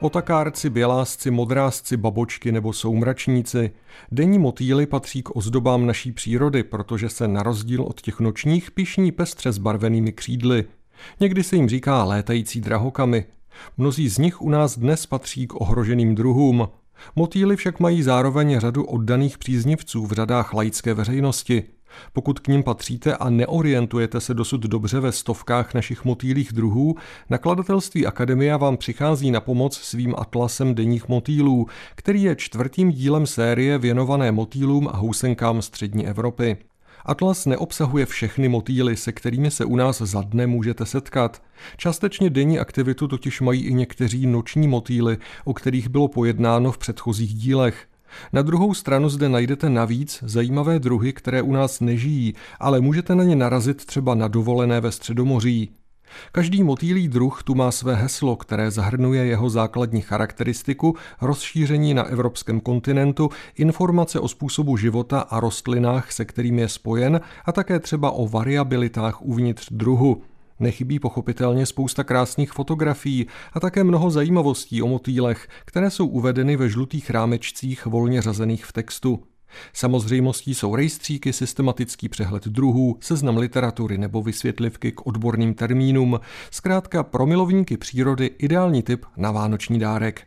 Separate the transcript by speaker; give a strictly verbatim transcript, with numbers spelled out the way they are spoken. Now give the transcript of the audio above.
Speaker 1: Potakárci, bělásci, modrásci, babočky nebo soumračníci. Denní motýly patří k ozdobám naší přírody, protože se na rozdíl od těch nočních pyšní pestře zbarvenými křídly. Někdy se jim říká létající drahokamy. Mnozí z nich u nás dnes patří k ohroženým druhům. Motýly však mají zároveň řadu oddaných příznivců v řadách laické veřejnosti. Pokud k nim patříte a neorientujete se dosud dobře ve stovkách našich motýlích druhů, nakladatelství Akademia vám přichází na pomoc svým atlasem denních motýlů, který je čtvrtým dílem série věnované motýlům a housenkám střední Evropy. Atlas neobsahuje všechny motýly, se kterými se u nás za dne můžete setkat. Částečně denní aktivitu totiž mají i někteří noční motýly, o kterých bylo pojednáno v předchozích dílech. Na druhou stranu zde najdete navíc zajímavé druhy, které u nás nežijí, ale můžete na ně narazit třeba na dovolené ve Středomoří. Každý motýlí druh tu má své heslo, které zahrnuje jeho základní charakteristiku, rozšíření na evropském kontinentu, informace o způsobu života a rostlinách, se kterým je spojen, a také třeba o variabilitách uvnitř druhu. Nechybí pochopitelně spousta krásných fotografií a také mnoho zajímavostí o motýlech, které jsou uvedeny ve žlutých rámečcích volně řazených v textu. Samozřejmostí jsou rejstříky, systematický přehled druhů, seznam literatury nebo vysvětlivky k odborným termínům. Zkrátka pro milovníky přírody ideální tip na vánoční dárek.